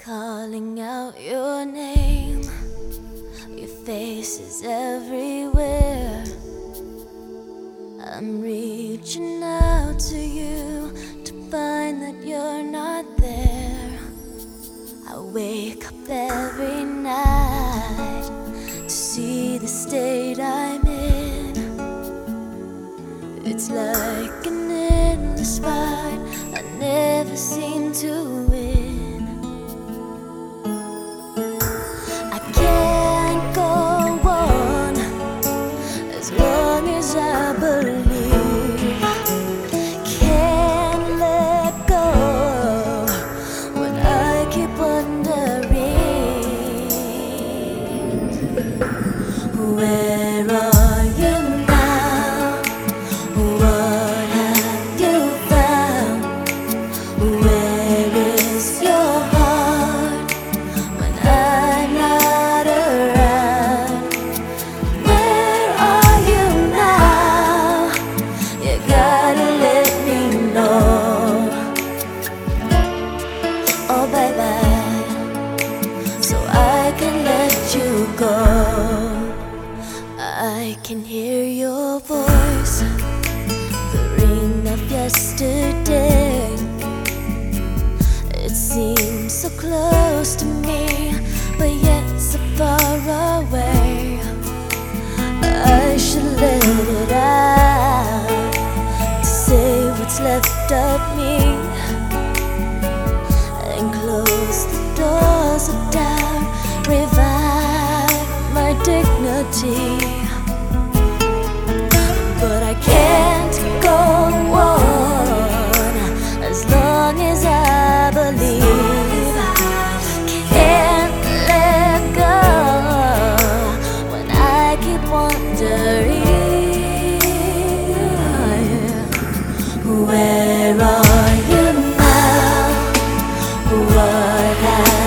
Calling out your name, your face is everywhere. I'm reaching out to you to find that you're not there. I wake up every night to see the state I'm in. It's like an endless fight, I never seem to win. I can't go on as long as I believe. Can't let go when I keep wondering, where are you now? What have you found? Where is your heart when I'm not around? Where are you now? You gotta let me know. Oh baby, so I can let you go. I can hear your voice, the ring of yesterday. It seems so close to me, but yet so far away. I should let it out to say what's left of me and close the doors of doubt, revive my dignity. But I can't go on as long as I believe. Can't let go when I keep wondering, where are you now? What have